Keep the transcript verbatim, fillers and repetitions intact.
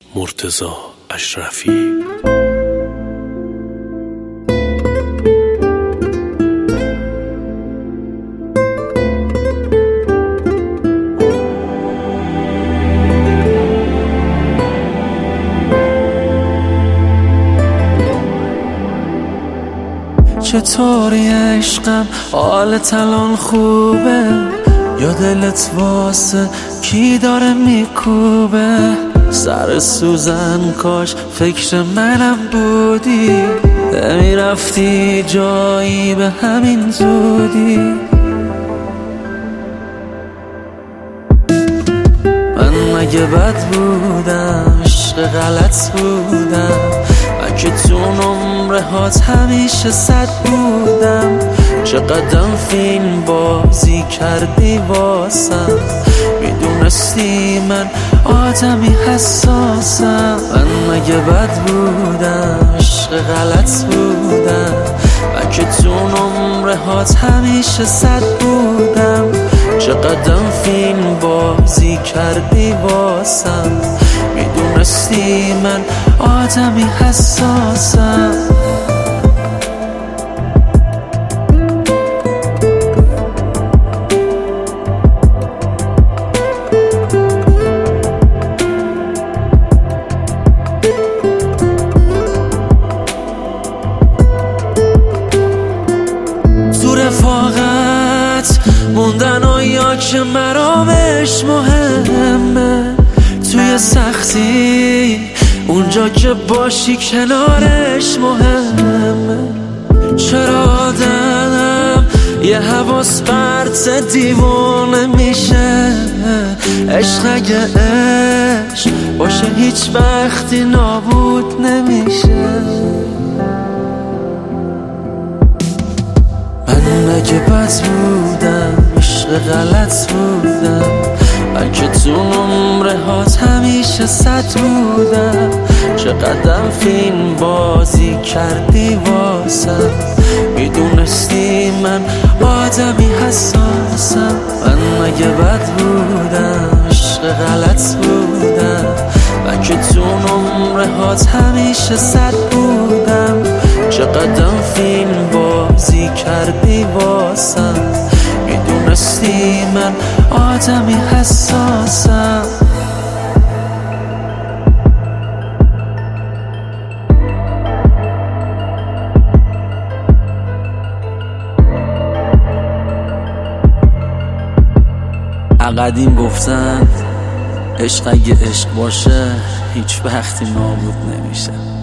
مرتضی اشرفی. چطوری عشقم، حالت الان خوبه یا دلت واسه کی داره میکوبه؟ سر سوزن کاش فکر منم بودی، نمیرفتی جایی به همین زودی. من مگه بد بودم، عشق غلط بودم، من که تو نمره هات همیشه صد بودم. چقدر فیلم بازی کردی واسم، میدونستی من آدمی حساسم. من مگه بد بودم، عشق غلط بودم، من که تو نمره هات همیشه صد بودم. چقدر فیلم بازی کردی واسم، میدونستی من آدمی حساسم. تو رفاقت موندن و یا که مرامش مهمه، توی سختی اونجا که باشی کنارش مهمه. چرا آدم یه حواس پرت دیوانه میشه؟ عشق اگه عشق باشه هیچ وقتی نابود نمیشه. من مگه بد بودم، عشق غلط بودم، من که تو نمره هات همیشه صد بودم. چقدر فیلم بازی کردی واسم، میدونستی من آدمی حساسم. من مگه بد بودم، عشق غلط بودم، من که تو نمره هات همیشه صد بودم. چقدر فیلم بازی کردی واسم، میدونستی من آدمی حساسم. قدیم گفتن عشق اگه عشق باشه هیچ وقتی نابود نمیشه.